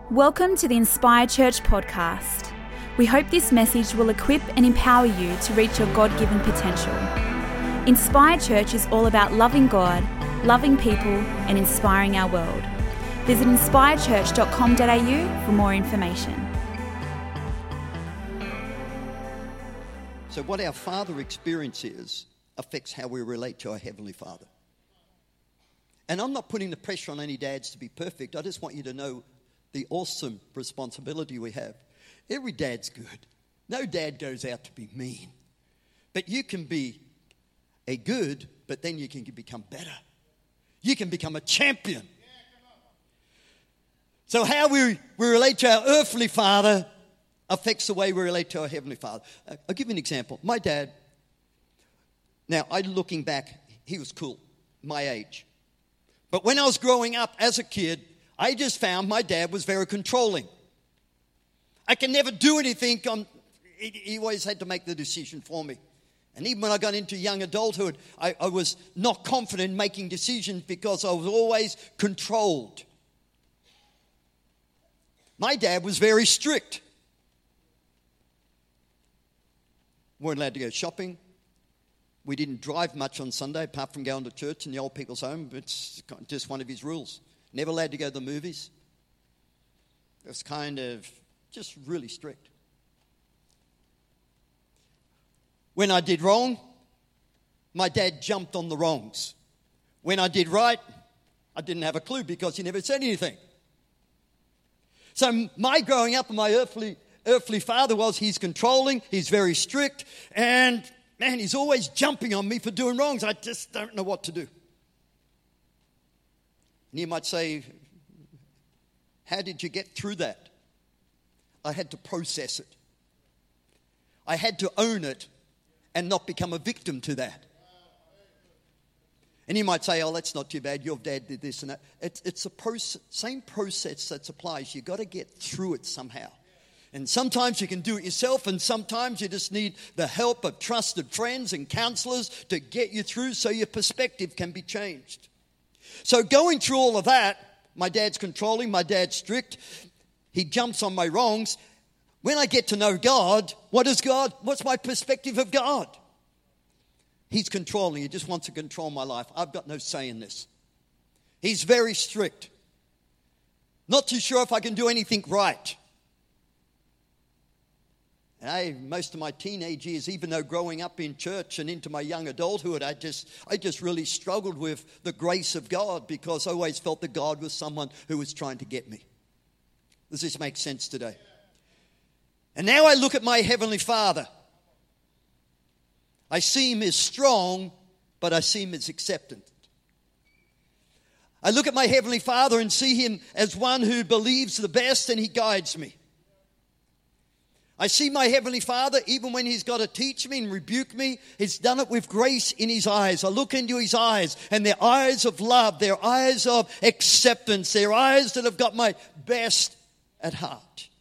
Welcome to the Inspire Church podcast. We hope this message will equip and empower you to reach your God-given potential. Inspire Church is all about loving God, loving people, and inspiring our world. Visit inspirechurch.com.au for more information. So what our Father experience is affects how we relate to our Heavenly Father. And I'm not putting the pressure on any dads to be perfect. I just want you to know the awesome responsibility we have. Every dad's good. No dad goes out to be mean. But you can be a good, but then you can become better. You can become a champion. So how we relate to our earthly father affects the way we relate to our Heavenly Father. I'll give you an example. My dad, now looking back, he was cool, my age. But when I was growing up as a kid, I just found my dad was very controlling. I can never do anything. He always had to make the decision for me. And even when I got into young adulthood, I was not confident in making decisions because I was always controlled. My dad was very strict. Weren't allowed to go shopping. We didn't drive much on Sunday apart from going to church in the old people's home. It's just one of his rules. Never allowed to go to the movies. It was kind of just really strict. When I did wrong, my dad jumped on the wrongs. When I did right, I didn't have a clue because he never said anything. So my growing up, my earthly father he's controlling, he's very strict, and man, he's always jumping on me for doing wrongs. I just don't know what to do. And you might say, how did you get through that? I had to process it. I had to own it and not become a victim to that. And you might say, oh, that's not too bad. Your dad did this and that. It's the same process that applies. You've got to get through it somehow. And sometimes you can do it yourself, and sometimes you just need the help of trusted friends and counselors to get you through so your perspective can be changed. So going through all of that, my dad's controlling, my dad's strict, he jumps on my wrongs. When I get to know God, what's my perspective of God? He's controlling, he just wants to control my life. I've got no say in this. He's very strict. Not too sure if I can do anything right. Most of my teenage years, even though growing up in church and into my young adulthood, I just really struggled with the grace of God because I always felt that God was someone who was trying to get me. Does this make sense today? And now I look at my Heavenly Father. I see Him as strong, but I see Him as acceptant. I look at my Heavenly Father and see Him as one who believes the best and He guides me. I see my Heavenly Father, even when He's got to teach me and rebuke me, He's done it with grace in His eyes. I look into His eyes, and they're eyes of love, they're eyes of acceptance, they're eyes that have got my best at heart.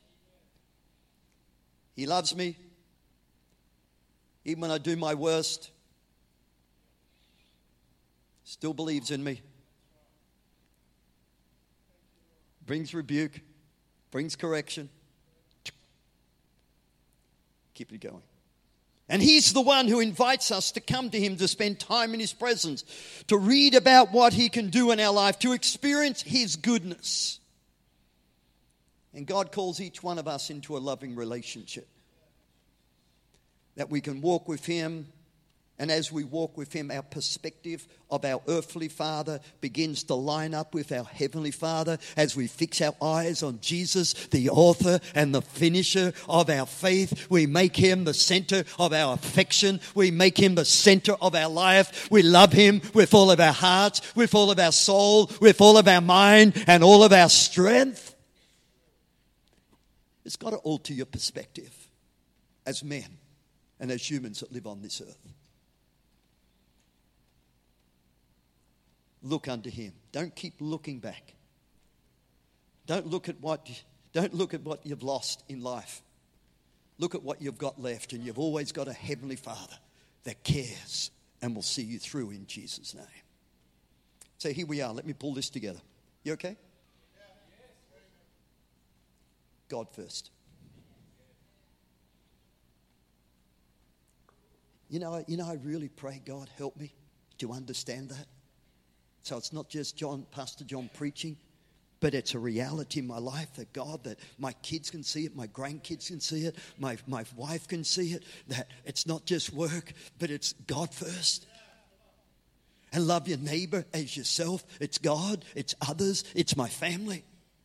He loves me, even when I do my worst. Still believes in me. Brings rebuke, brings correction. Keep it going. And He's the one who invites us to come to Him, to spend time in His presence, to read about what He can do in our life, to experience His goodness. And God calls each one of us into a loving relationship, that we can walk with Him. And as we walk with Him, our perspective of our earthly Father begins to line up with our Heavenly Father as we fix our eyes on Jesus, the author and the finisher of our faith. We make Him the center of our affection. We make Him the center of our life. We love Him with all of our hearts, with all of our soul, with all of our mind, and all of our strength. It's got to alter your perspective as men and as humans that live on this earth. Look unto Him. Don't keep looking back. Don't look at what you've lost in life. Look at what you've got left, and you've always got a Heavenly Father that cares and will see you through in Jesus' name. So here we are. Let me pull this together. You okay? God first. You know, I really pray, God, help me to understand that. So it's not just Pastor John preaching, but it's a reality in my life that God, that my kids can see it, my grandkids can see it, my wife can see it, that it's not just work, but it's God first. And love your neighbor as yourself. It's God, it's others, it's my family.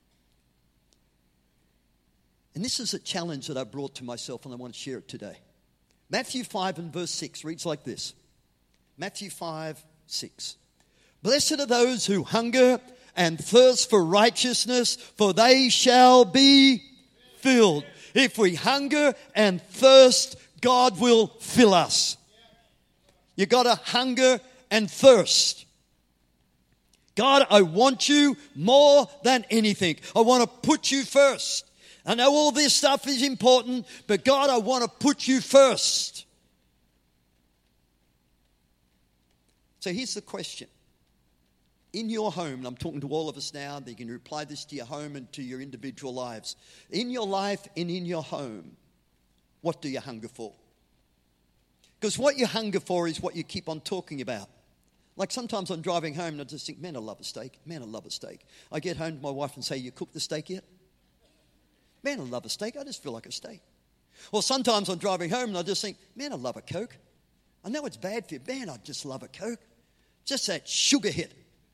And this is a challenge that I brought to myself, and I want to share it today. Matthew 5 and verse 6 reads like this. Matthew 5, 6. Blessed are those who hunger and thirst for righteousness, for they shall be filled. If we hunger and thirst, God will fill us. You got to hunger and thirst. God, I want you more than anything. I want to put you first. I know all this stuff is important, but God, I want to put you first. So here's the question. In your home, and I'm talking to all of us now, you can reply this to your home and to your individual lives. In your life and in your home, what do you hunger for? Because what you hunger for is what you keep on talking about. Like sometimes I'm driving home and I just think, man, I love a steak. Man, I love a steak. I get home to my wife and say, you cooked the steak yet? Man, I love a steak. I just feel like a steak. Or sometimes I'm driving home and I just think, man, I love a Coke. I know it's bad for you. Man, I just love a Coke. Just that sugar hit.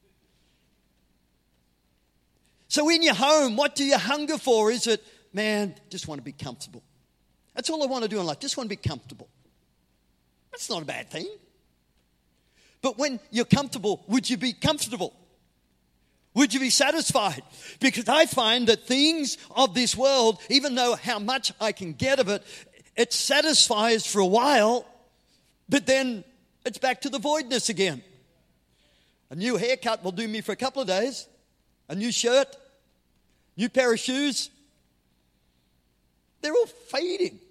So in your home, what do you hunger for? Is it, man, just want to be comfortable. That's all I want to do in life. Just want to be comfortable. That's not a bad thing. But when you're comfortable, would you be comfortable? Would you be satisfied? Because I find that things of this world, even though how much I can get of it, it satisfies for a while, but then it's back to the voidness again. A new haircut will do me for a couple of days. A new shirt, new pair of shoes. They're all fading.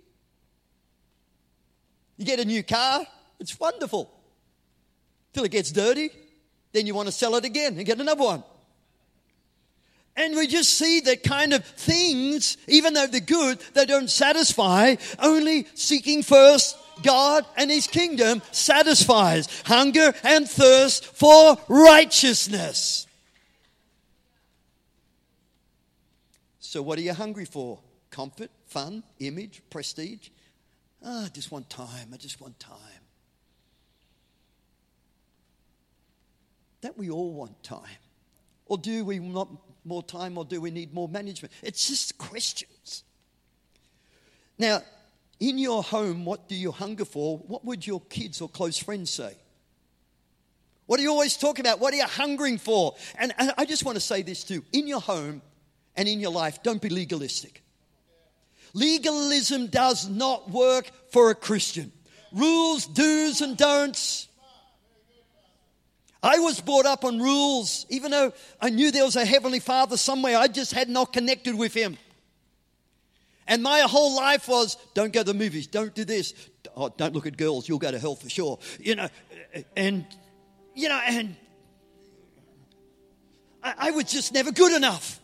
You get a new car, it's wonderful. Till it gets dirty, then you want to sell it again and get another one. And we just see that kind of things, even though they're good, they don't satisfy. Only seeking first God and His kingdom satisfies. Hunger and thirst for righteousness. So what are you hungry for? Comfort, fun, image, prestige? I just want time. I just want time. Don't we all want time? Or do we want more time, or do we need more management? It's just questions. Now, in your home, what do you hunger for? What would your kids or close friends say? What do you always talk about? What are you hungering for? And I just want to say this too. In your home and in your life, don't be legalistic. Legalism does not work for a Christian. Rules, do's and don'ts. I was brought up on rules. Even though I knew there was a Heavenly Father somewhere, I just had not connected with Him. And my whole life was, don't go to the movies, don't do this. Oh, don't look at girls, you'll go to hell for sure. And I was just never good enough.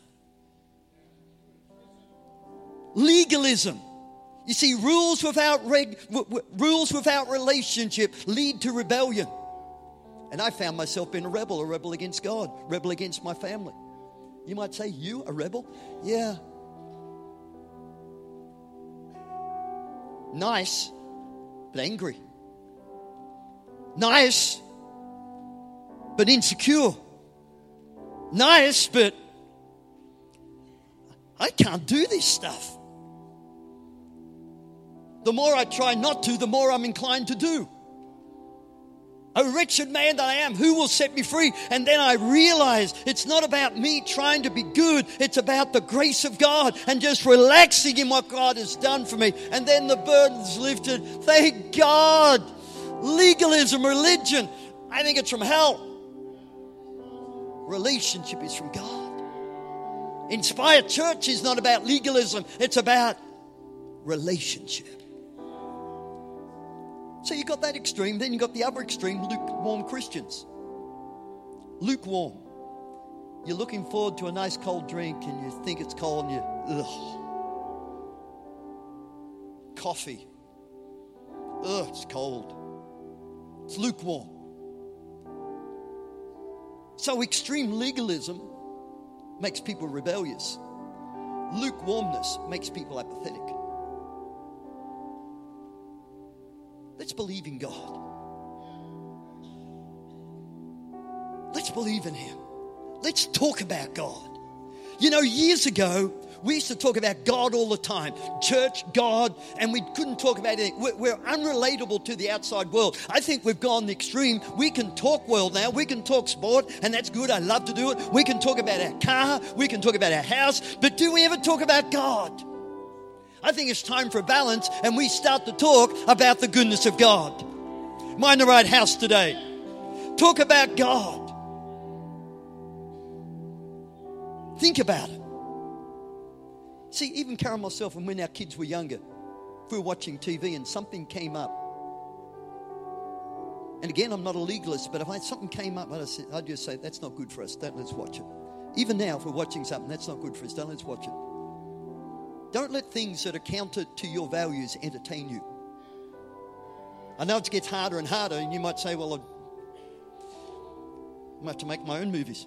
Legalism. You see, rules without relationship lead to rebellion. And I found myself being a rebel against God, rebel against my family. You might say, you a rebel? Yeah. Nice, but angry. Nice, but insecure. Nice, but I can't do this stuff. The more I try not to, the more I'm inclined to do. O wretched man that I am, who will set me free? And then I realize it's not about me trying to be good. It's about the grace of God and just relaxing in what God has done for me. And then the burden's lifted. Thank God. Legalism, religion, I think it's from hell. Relationship is from God. Inspired Church is not about legalism. It's about relationship. So you got that extreme, then you got the other extreme, lukewarm Christians. Lukewarm. You're looking forward to a nice cold drink and you think it's cold and ugh. coffee. Ugh, it's cold. It's lukewarm. So extreme legalism makes people rebellious. Lukewarmness makes people apathetic. Let's believe in God. Let's believe in Him. Let's talk about God. You know, years ago, we used to talk about God all the time. Church, God, and we couldn't talk about anything. We're unrelatable to the outside world. I think we've gone the extreme. We can talk world now. We can talk sport, and that's good. I love to do it. We can talk about our car. We can talk about our house. But do we ever talk about God? I think it's time for a balance, and we start to talk about the goodness of God. Am I in the right house today? Talk about God. Think about it. See, even Karen and myself, when our kids were younger, if we were watching TV and something came up, and again, I'm not a legalist, but if something came up, I'd just say, that's not good for us. Let's watch it. Even now, if we're watching something, that's not good for us. Let's watch it. Don't let things that are counter to your values entertain you. I know it gets harder and harder, and you might say, well, I might have to make my own movies.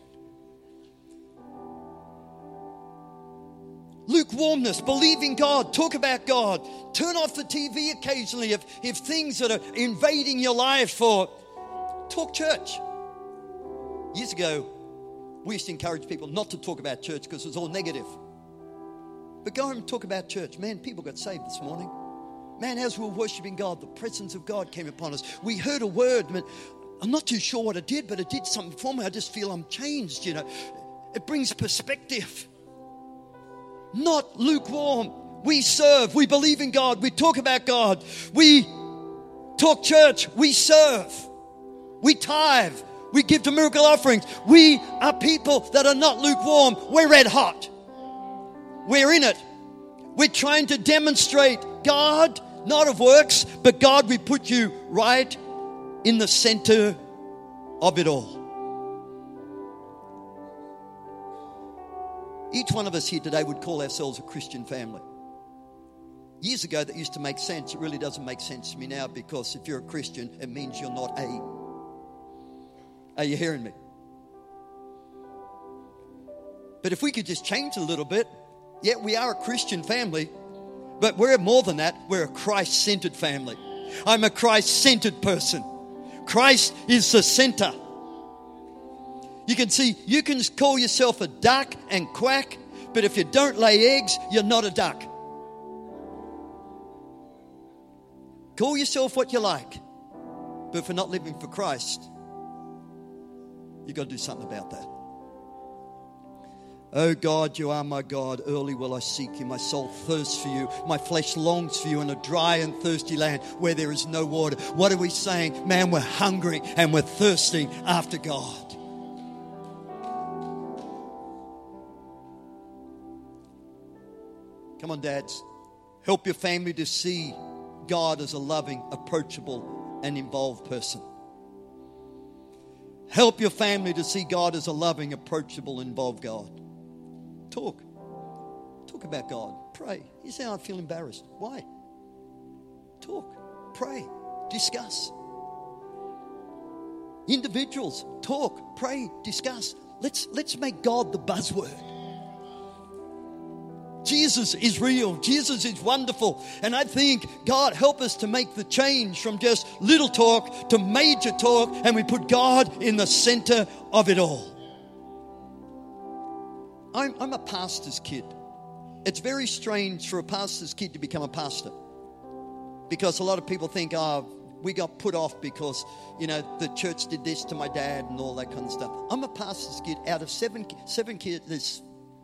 Lukewarmness, believe in God, talk about God. Turn off the TV occasionally if things that are invading your life, or talk church. Years ago, we used to encourage people not to talk about church because it was all negative. But go home and talk about church. Man, people got saved this morning. Man, as we were worshiping God, the presence of God came upon us. We heard a word. I'm not too sure what it did, but it did something for me. I just feel I'm changed, you know. It brings perspective. Not lukewarm. We serve. We believe in God. We talk about God. We talk church. We serve. We tithe. We give to miracle offerings. We are people that are not lukewarm. We're red hot. We're in it. We're trying to demonstrate God, not of works, but God, we put you right in the center of it all. Each one of us here today would call ourselves a Christian family. Years ago, that used to make sense. It really doesn't make sense to me now, because if you're a Christian, it means you're not a. Are you hearing me? But if we could just change a little bit, yeah, we are a Christian family, but we're more than that. We're a Christ-centered family. I'm a Christ-centered person. Christ is the center. You can call yourself a duck and quack, but if you don't lay eggs, you're not a duck. Call yourself what you like, but if you're not living for Christ, you've got to do something about that. Oh God, you are my God. Early will I seek you. My soul thirsts for you. My flesh longs for you in a dry and thirsty land where there is no water. What are we saying? Man, we're hungry and we're thirsting after God. Come on, dads. Help your family to see God as a loving, approachable, and involved person. Help your family to see God as a loving, approachable, involved God. Talk about God. Pray. You say, I feel embarrassed. Why? Talk. Pray. Discuss. Individuals, talk. Pray. Discuss. Let's make God the buzzword. Jesus is real. Jesus is wonderful. And I think, God, help us to make the change from just little talk to major talk, and we put God in the center of it all. I'm a pastor's kid. It's very strange for a pastor's kid to become a pastor, because a lot of people think, we got put off because, the church did this to my dad and all that kind of stuff. I'm a pastor's kid. Out of seven kids, there's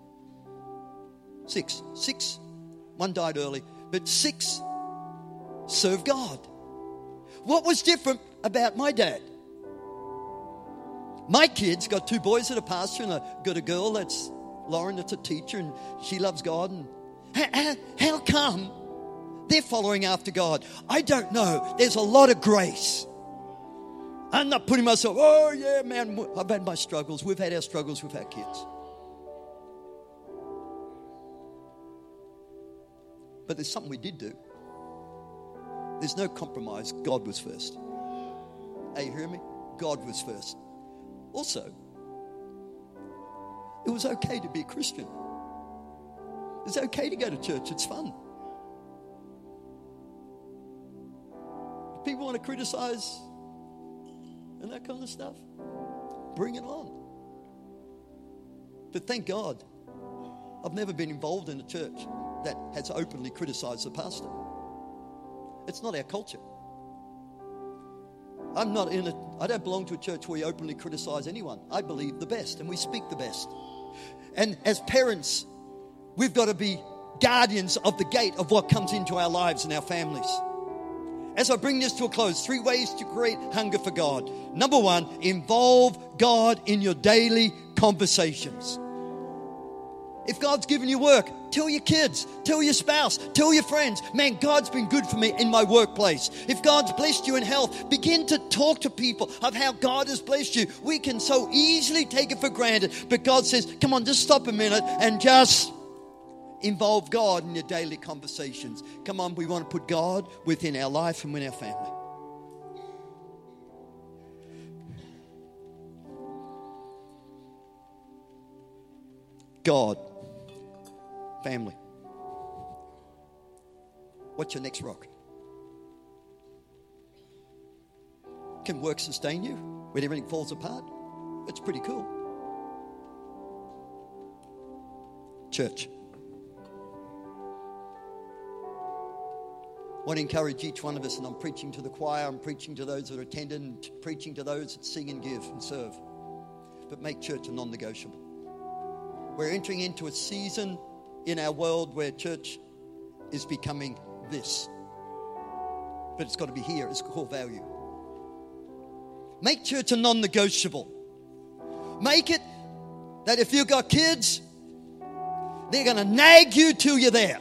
six. One died early, but 6 serve God. What was different about my dad? My kids got 2 boys that are pastor, and I got a girl that's Lauren, that's a teacher, and she loves God. And how come they're following after God? I don't know. There's a lot of grace. I'm not putting myself, oh yeah, man, I've had my struggles. We've had our struggles with our kids. But there's something we did do. There's no compromise. God was first. Hey, you hear me? God was first. Also, it was okay to be a Christian. It's okay to go to church. It's fun. If people want to criticize and that kind of stuff, bring it on. But thank God, I've never been involved in a church that has openly criticized the pastor. It's not our culture. I don't belong to a church where we openly criticize anyone. I believe the best and we speak the best. And as parents, we've got to be guardians of the gate of what comes into our lives and our families. As I bring this to a close, 3 ways to create hunger for God. Number 1, involve God in your daily conversations. If God's given you work, tell your kids, tell your spouse, tell your friends, man, God's been good for me in my workplace. If God's blessed you in health, begin to talk to people of how God has blessed you. We can so easily take it for granted, but God says, come on, just stop a minute and just involve God in your daily conversations. Come on, we want to put God within our life and with our family. God, family. What's your next rock? Can work sustain you when everything falls apart? It's pretty cool. Church. I want to encourage each one of us, and I'm preaching to the choir, I'm preaching to those that are attendant, preaching to those that sing and give and serve. But make church a non-negotiable. We're entering into a season in our world where church is becoming this. But it's got to be here as core value. Make church a non-negotiable. Make it that if you've got kids, they're going to nag you till you're there.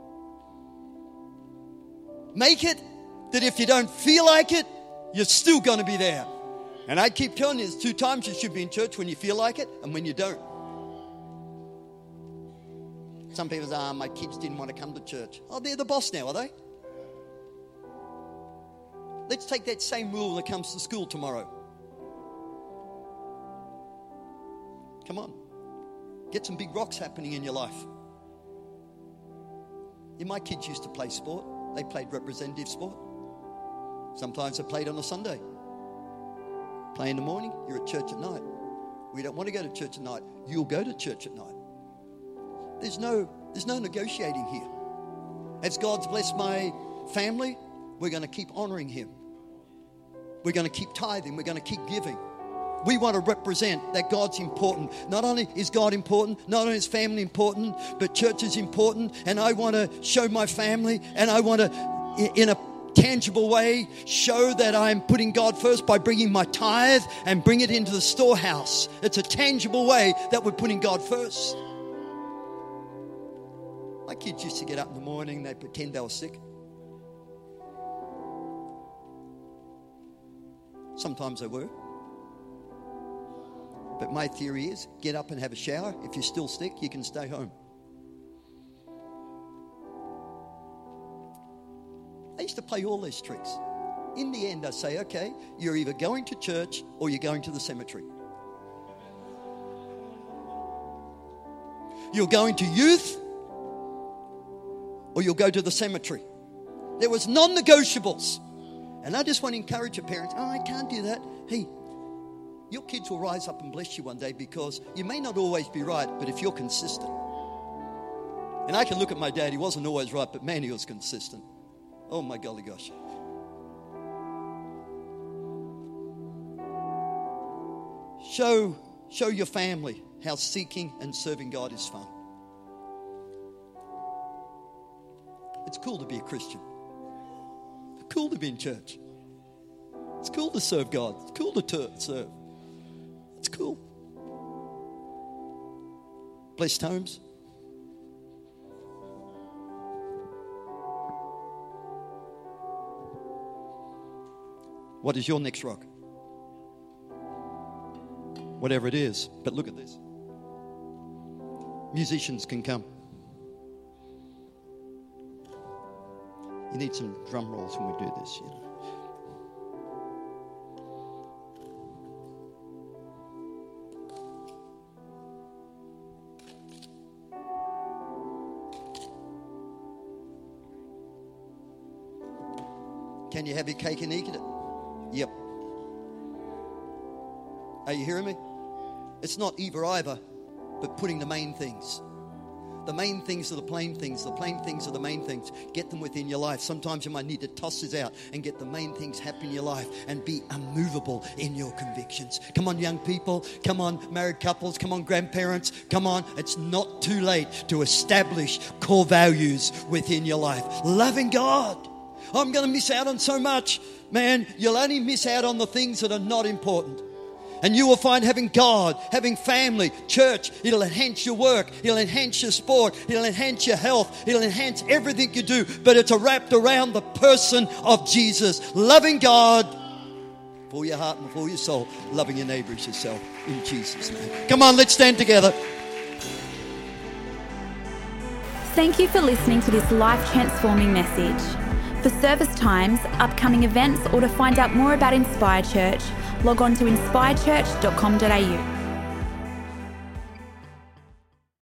Make it that if you don't feel like it, you're still going to be there. And I keep telling you, there's 2 times you should be in church: when you feel like it and when you don't. Some people say, my kids didn't want to come to church. Oh, they're the boss now, are they? Let's take that same rule when it comes to school tomorrow. Come on. Get some big rocks happening in your life. Yeah, my kids used to play sport. They played representative sport. Sometimes they played on a Sunday. Play in the morning, you're at church at night. We don't want to go to church at night. You'll go to church at night. There's no negotiating here. As God's blessed my family, we're going to keep honoring Him. We're going to keep tithing. We're going to keep giving. We want to represent that God's important. Not only is God important, not only is family important, but church is important. And I want to show my family, and I want to, in a tangible way, show that I'm putting God first by bringing my tithe and bring it into the storehouse. It's a tangible way that we're putting God first. My kids used to get up in the morning, they'd pretend they were sick. Sometimes they were. But my theory is, get up and have a shower. If you're still sick, you can stay home. I used to play all these tricks. In the end, I say, okay, you're either going to church or you're going to the cemetery. You're going to youth or you'll go to the cemetery. There was non-negotiables. And I just want to encourage your parents, I can't do that. Hey, your kids will rise up and bless you one day, because you may not always be right, but if you're consistent. And I can look at my dad, he wasn't always right, but man, he was consistent. Oh my golly gosh. Show your family how seeking and serving God is fun. It's cool to be a Christian. It's cool to be in church. It's cool to serve God. It's cool to serve. It's cool. Blessed homes. What is your next rock? Whatever it is. But look at this. Musicians can come. We need some drum rolls when we do this, you know. Can you have your cake and eat it? Yep. Are you hearing me? It's not either, but putting the main things. The main things are the plain things. The plain things are the main things. Get them within your life. Sometimes you might need to toss this out and get the main things happen in your life and be unmovable in your convictions. Come on, young people. Come on, married couples. Come on, grandparents. Come on. It's not too late to establish core values within your life. Loving God. I'm going to miss out on so much. Man, you'll only miss out on the things that are not important. And you will find having God, having family, church, it'll enhance your work, it'll enhance your sport, it'll enhance your health, it'll enhance everything you do. But it's wrapped around the person of Jesus. Loving God with all your heart and with all your soul. Loving your neighbor as yourself in Jesus' name. Come on, let's stand together. Thank you for listening to this life-transforming message. For service times, upcoming events, or to find out more about Inspire Church, log on to inspirechurch.com.au.